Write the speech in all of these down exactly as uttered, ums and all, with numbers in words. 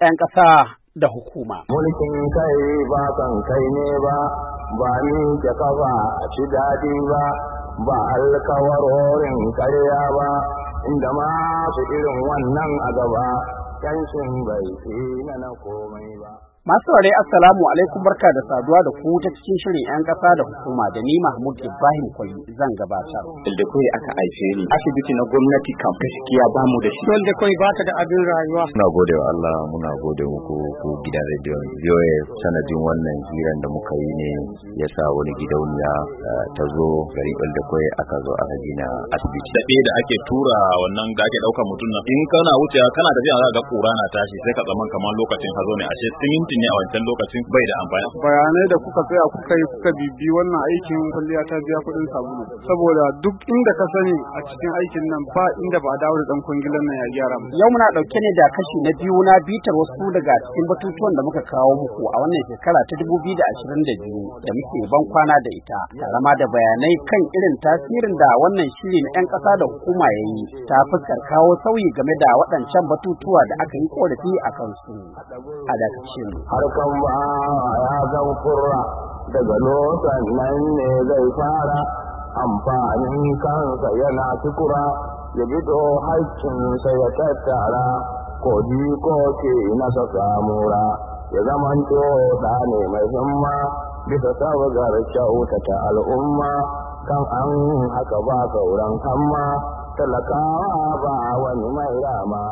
'yan ƙasa da hukuma. Mulkin kai ba kan kai ne ba, ba ni ke kafa a ci daɗi ba, ba alkawarorin karya ba, inda masu irin wannan a gaba, yancin bai fi na komai ba. Masu ware assalamu alaikum, barka da saduwa da ku ta cikin shirin 'yan ƙasa da hukuma da ni Mahmud Ibrahim Kwali zan gabatar. Da kawai aka aice ni asibiti na gwamnati kan gaskiya ba mu da shi. Wanda kawai ba ta da abin rayuwa. Muna gode wa Allah, muna gode muku ku gidan rediyon V O A, sanadin wannan hiran da muka yi ne ya sa wani gidauniya ta zo garin da kawai aka zo aka gina asibiti. Daɓe da ake tura wannan da ake ɗaukar mutum nan in kana wucewa kana tafiya za ka ga ƙura na tashi sai ka tsaman kamar lokacin hazo ne ashe siminti ne a wancan lokacin bai da amfani. Bayanai da kuka tsaya kuka yi kuka bibi wannan aikin kwalliya ta biya kuɗin sabulu, saboda duk inda ka sani a cikin aikin nan ba inda ba a dawo da ɗan kwangilan nan ya gyara mu. Yau muna ɗauke ne da kashi na biyu na bitar wasu daga cikin batutuwan da muka kawo muku a wannan shekara ta dubu biyu da ashirin da biyu da muke ban kwana da ita, tare ma da bayanai kan irin tasirin da wannan shiri na 'yan ƙasa da hukuma ya yi ta fuskar kawo sauyi game da waɗancan batutuwa da aka yi ƙorafi a kansu. A dakacin harkan ba ya zan kurra daga lokacin nan ne zai fara amfanin kansa yana tukura ya bido haƙƙinsa ya tattara koji ko ke nasa samura ya zamanto da ne mai himma bisa sabgar kyautata al'umma kan an haka ba sauran hamma talakawa ba wani mai rama.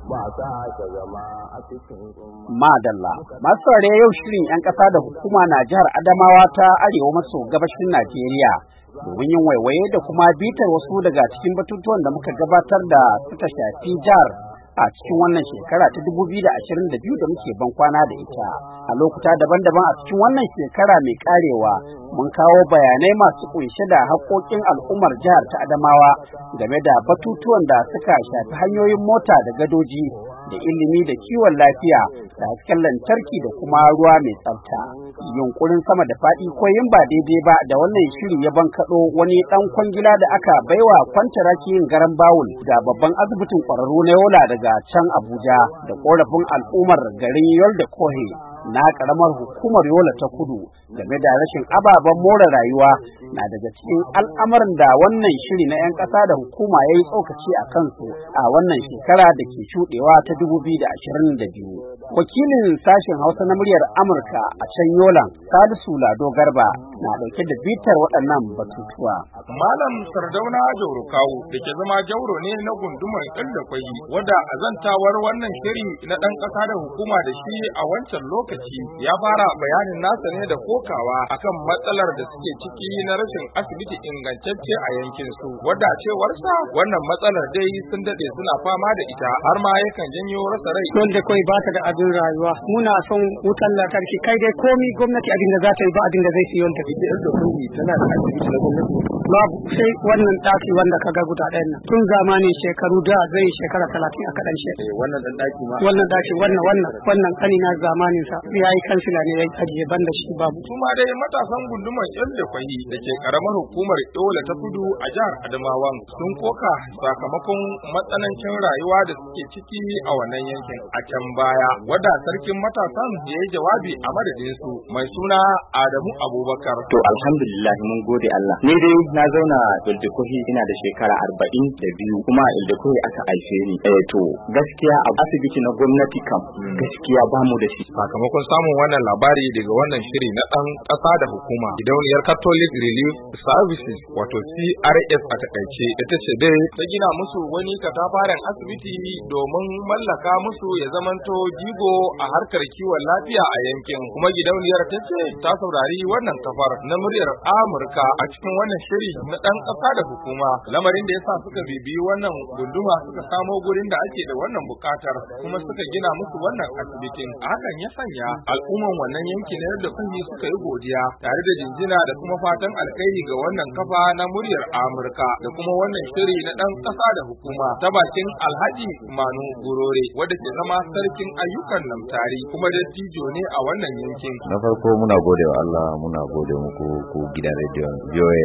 Madalla, masu saurare yau shirin 'yan ƙasa da hukuma na jihar Adamawa ta arewa maso gabashin Najeriya domin yin waiwaye da kuma bitar wasu daga cikin batutuwan da muka gabatar da suka shafi jihar a cikin wannan shekara ta dubu biyu da ashirin da biyu da muke ban kwana da ita. A lokuta daban-daban a cikin wannan shekara mai karewa mun kawo bayanai masu kunshe da haƙoƙin al'ummar jihar ta Adamawa game da batutuwan da suka shafi hanyoyin mota da gadoji da ilimi da kiwon lafiya da hasken lantarki da kuma ruwa mai tsafta. Yunkurin sama da faɗi ko yin ba daidai ba da wannan shiri ya bankaɗo wani ɗan kwangila da aka baiwa kwantaraki yin garan bawul ga babban asibitin ƙwararru na Yola daga can Abuja da ƙorafin al'ummar garin Yolda Kohe na ƙaramar hukumar Yola ta Kudu game da rashin ababen more rayuwa na daga cikin al'amarin da wannan shiri na 'yan ƙasa da hukuma ya yi tsokaci a kansu a wannan shekara da ke shuɗewa ta dubu biyu da ashirin da biyu. Wakilin sashen Hausa na muryar Amurka a can Yolan, Salisu Lado Garba, na ɗauke da bitar waɗannan batutuwa. Malam Sardauna Jauro Kawu da ke zama jauro ne na gundumar Ɗandakwai, wadda azantawar wannan shiri na ɗan ƙasa da hukuma da shi a wancan lokaci ya fara bayanin nasa ne da kokawa akan matsalar da suke ciki na rashin asibiti ingantacce a yankin su, wadda a cewarsa wannan matsalar dai sun daɗe suna fama da ita har ma yakan janyo rasa rai. Wanda kawai ba ta da abin rayuwa, muna son wutan lantarki, kai dai komi gwamnati abin da za ta yi ba abin da zai siyo ta. Da kungi tana da asibiti na gwamnati. Babu sai wannan ɗaki wanda ka ga guda ɗayan nan. Tun zamanin shekaru da zai shekara talatin a kaɗan shi. Wannan ɗan ɗaki ma. Wannan ɗaki wannan wannan wannan ƙanina zamanin sa ya yi kansila ne ya ajiye banda shi babu. Kuma dai matasan gundumar Ɗandakwai da ke ƙaramar hukumar Yola ta Kudu a jihar Adamawa sun koka sakamakon matsanancin rayuwa da suke ciki a wannan yankin a can baya, wadda sarkin matasan ya yi jawabi a madadin su mai suna Adamu Abubakar. To alhamdulillah mun gode Allah. Ni dai na zauna Ildekohi ina da shekara arba'in da biyu kuma Ildekohi aka aice ni. Eh to gaskiya a asibiti na gwamnati kam gaskiya ba mu da shi. Sakamakon samun wannan labari daga wannan shiri na ɗan ƙasa da hukuma, gidauniyar Catholic Relief Services wato C R S a takaice ita ce dai ta gina musu wani katafaren asibiti domin mallaka musu ya zamanto jigo a harkar kiwon lafiya a yankin. Kuma gidauniyar ta ce ta saurari wannan kafar na muryar Amurka a cikin wannan shiri na ɗan ƙasa da hukuma, lamarin da yasa suka bibiyi wannan gunduma suka samo gurin da ake da wannan buƙatar kuma suka gina musu wannan asibitin. Hakan ya sanya al'umman wannan yanki na yadda kungi suka yi godiya tare da jinjina da kuma fatan alkhairi ga wannan kafa na muryar Amurka da kuma wannan shiri na ɗan ƙasa da hukuma ta bakin Alhaji Manu Gurore wadda ke zama sarkin ayyukan lamtari kuma dattijo ne a wannan yankin. Na farko muna gode wa Allah, muna gode muku ku gidan rediyon V O A.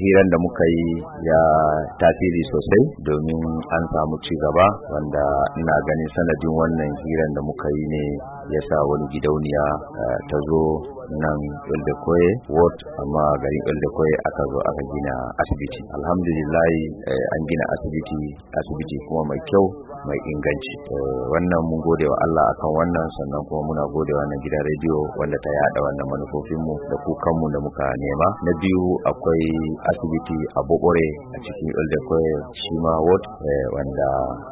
hiran da muka yi ya tasiri sosai domin an samu ci gaba wanda ina ganin sanadin wannan hiran da muka yi ne ya sa wani gidauniya ta zo nan Eldekoye ward amma garin Eldekoye aka zo aka gina asibiti. Alhamdulillah an gina asibiti asibiti kuma mai kyau mai inganci. Wannan mun gode wa Allah akan wannan, sannan kuma muna gode wa wannan gidan rediyo wanda ta yada wannan manufofinmu da kukanmu da muka nema. Na biyu akwai asibiti a Bobore a cikin Eldekoye shi ma ward wanda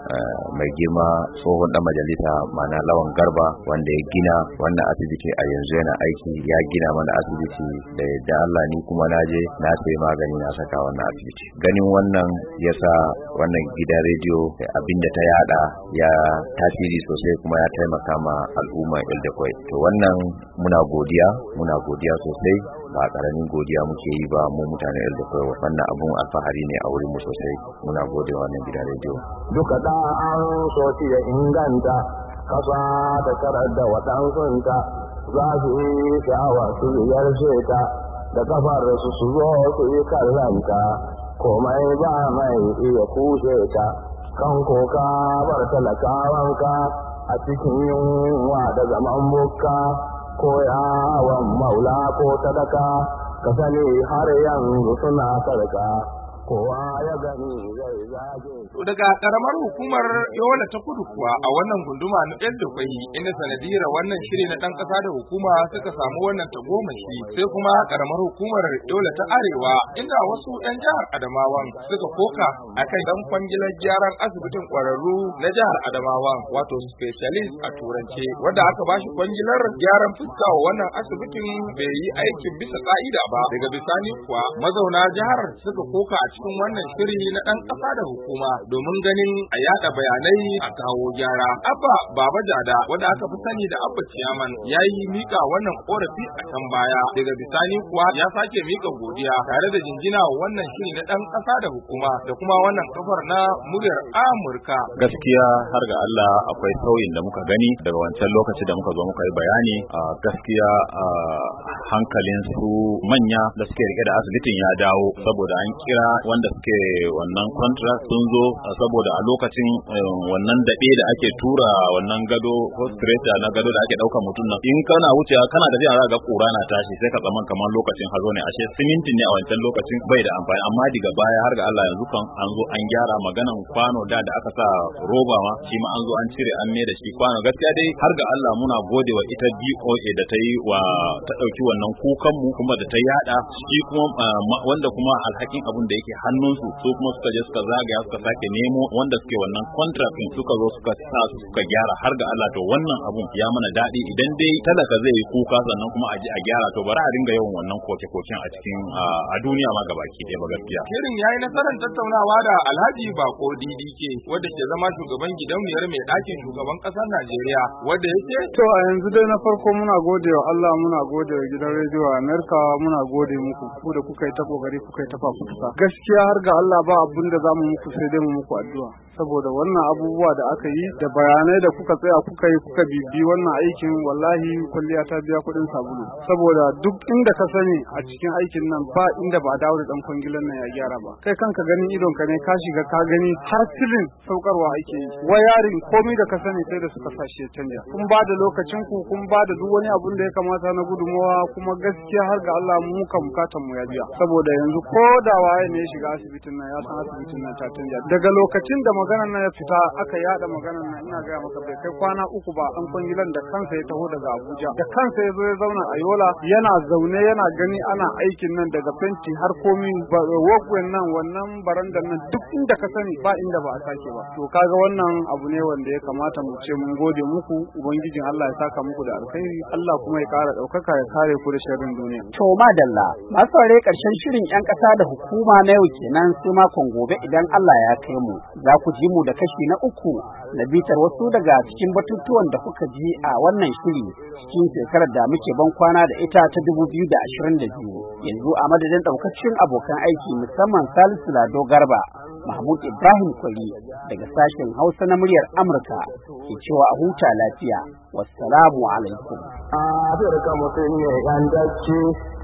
mai girma tsohon dan majalisa mana Lawan Garba wanda ya gina wannan asibiti a yanzu yana aiki, ya gina mana asibiti da yadda Allah ni kuma na je na sai magani na saka wannan asibiti. Ganin wannan yasa wannan gidan rediyo abinda ta yada ya tasiri sosai kuma ya taimaka ma al'umma Eldekoye. To wannan muna godiya muna godiya sosai, ba karamin godiya muke yi ba mu mutanen Eldekoye. Wannan abun alfahari ne a wurin mu sosai, muna gode wannan gidan rediyo. Duka da an so ya inganta kasa ta karar da waɗansunta za su yi sha'awa su ziyarce ta da kafar su su zo su yi kallanta, komai ba mai iya kushe ta, kan koka bar talakawanka a cikin yunwa da zaman bukka ko yawon maula ko sadaka, ka sani har yanzu suna sarka. Kowa ya gani zai zage. Daga karamar hukumar Yola ta Kudu kuwa a wannan gunduma na Eldekoye, inda sanadiyar wannan shiri na dan kasa da hukuma suka samu wannan tagomashi, sai kuma karamar hukumar Yola ta Arewa inda wasu yan jihar Adamawan suka koka akan dan kwangilar gyaran asibitin kwararru na jihar Adamawan, wato specialist a turance, wanda aka bashi kwangilar gyaran fuska wa wannan asibitin bai yi aikin bisa ka'ida ba. Daga bisani kuwa mazauna jihar suka koka a cikin wannan shiri na ɗan ƙasa da hukuma domin ganin a yada bayanai a kawo gyara. Abba Baba Jada wanda aka fi sani da Abba Ciyaman ya yi mika wannan korafi a can baya. Daga bisani kuwa ya sake mika godiya tare da jinjina wa wannan shiri na ɗan ƙasa da hukuma da kuma wannan kafar na muryar Amurka. Gaskiya har ga Allah akwai sauyin da muka gani daga wancan lokaci da muka zo muka yi bayani. A gaskiya a hankalin su manya da suke rike da asibitin ya dawo, saboda an kira wanda suke wannan contract sun zo saboda a lokacin wannan daɗe da ake tura wannan gado ko stretcher na gado da ake ɗaukar mutum nan, in kana wucewa kana da jiya ga kura na tashi sai ka tsaman kamar lokacin hazo ne, ashe siminti ne a wancan lokacin bai da amfani. Amma daga baya har ga Allah yanzu kan an zo an gyara maganan kwano da da aka sa roba ma shi ma an zo an cire an mai da shi kwano. Gaskiya dai har ga Allah muna gode wa ita D O A da ta yi wa ta ɗauki wannan kukan mu kuma da ta yada shi kuma wanda kuma alhakin abun da yake hannunsu su kuma suka je suka zagaya suka sake nemo wanda suke wannan contract din suka zo suka sa su suka gyara. Har ga Allah to wannan abun ya mana daɗi. Idan dai talaka zai yi kuka sannan kuma a ji a gyara, to bari a dinga yawan wannan koke-koken a cikin a duniya ma gabaki ɗaya ba gaskiya. Shirin yayi nasarar tattaunawa da Alhaji Bako D D K wanda ke zama shugaban gidauniyar mai ɗakin shugaban ƙasar Najeriya, wanda yake to a yanzu dai na farko muna gode wa Allah, muna gode wa gidan rediyo Amerika, muna gode muku ku da kuka yi ta kokari kuka yi ta fafutuka. Gaskiya har ga Allah ba abin da zamu muku sai dai mu muku addu'a, saboda wannan abubuwa da aka yi da bayanai da kuka tsaya kuka yi kuka bibi wannan aikin, wallahi kulliya ta biya kuɗin sabulu. Saboda duk inda ka sani a cikin aikin nan ba inda ba dawo da dan kwangilan nan ya gyara ba. Kai kanka ganin idon ka ne ka shiga ka gani har silin saukarwa ake yi, wayarin komai da ka sani sai da suka sashi ya canja. Kun ba da lokacin ku, kun ba da duk wani abun da ya kamata na gudumawa, kuma gaskiya har ga Allah mu kan bukatan mu ya biya. Saboda yanzu ko da waye ne ya shiga asibitin nan ya san asibitin nan ta canja. Daga lokacin da maganar nan ya fita aka yada maganar nan, ina ga maka bai kai kwana uku ba an kwangilan da kansa ya taho daga Abuja, da kansa ya zo ya zauna a Yola, yana zaune yana gani ana aikin nan daga fenti har komi walkway nan wannan barandan nan duk inda ka sani ba inda ba a sake ba. To kaga wannan abu ne wanda ya kamata mu ce mun gode muku, ubangijin Allah ya saka muku da alkhairi, Allah kuma ya kara daukaka ya kare ku da sharrin duniya. To madalla masu saurare karshen shirin yan kasa da hukuma na yau kenan, sai makon gobe idan Allah ya kai mu za ku ji mu da kashi na uku na bitar wasu daga cikin batutuwan da kuka ji a wannan shiri cikin shekarar da muke ban kwana da ita ta dubu biyu da ashirin da biyu. Yanzu a madadin daukacin abokan aiki musamman Salisu Lado Garba, Mahmud Ibrahim Kwari daga sashen Hausa na muryar Amurka ke cewa a huta lafiya. Wassalamu alaikum. Afirka mutum ne gantacce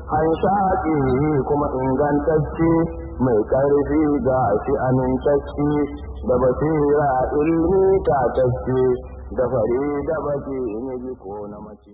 hanshaƙi kuma ingantacce mai ƙarfi ga shi amintacce da basira ilmi tatacce da fari da baki ne kona.